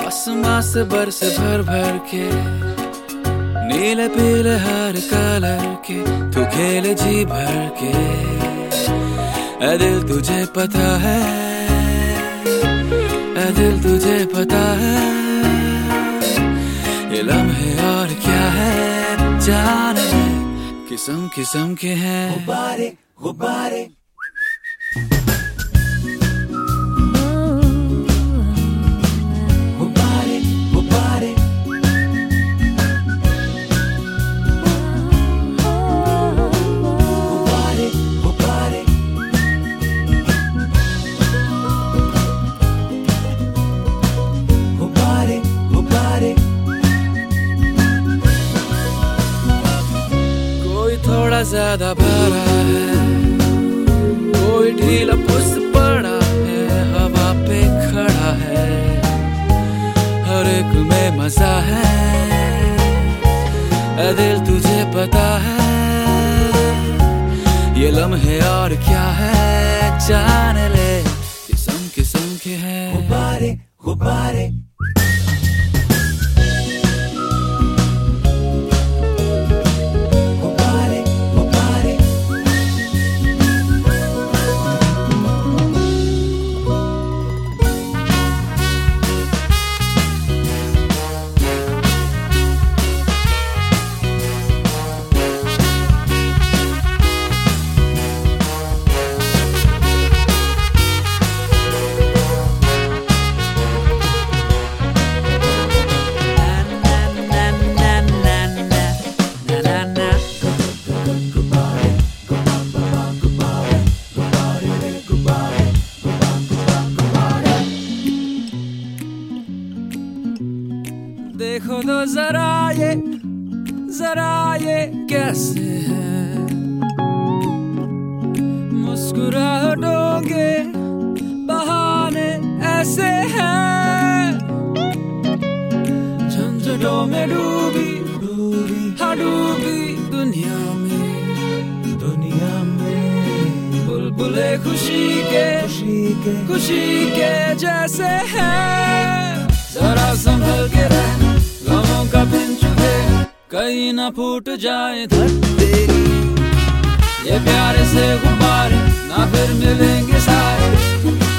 आसमां से बरस भर भर के, नीले पीले हर कलर के तू खेले जी भर के। ऐ दिल तुझे पता है, ऐ दिल तुझे पता है, ये लम्हे और क्या है जान ले, किस्म किस्म के हैं गुब्बारे गुब्बारे। थोड़ा ज्यादा भरा है, कोई ढीला पुस पड़ा है, हवा पे खड़ा है, हर एक में मजा है। ऐ दिल तुझे पता है, ये लम्हे और क्या है जान ले, किस्म किस्म के हैं गुब्बारे गुब्बारे। देखो तो जरा ये कैसे है, मुस्कुराहटों के बहाने ऐसे हैं, झंझटों में डूबी दुनिया में बुलबुले खुशी के जैसे हैं। जरा संभल के रहना, गमों का बिन चुके कहीं ना फूट जाए धरती, ये प्यारे से गुब्बारे ना फिर मिलेंगे सारे।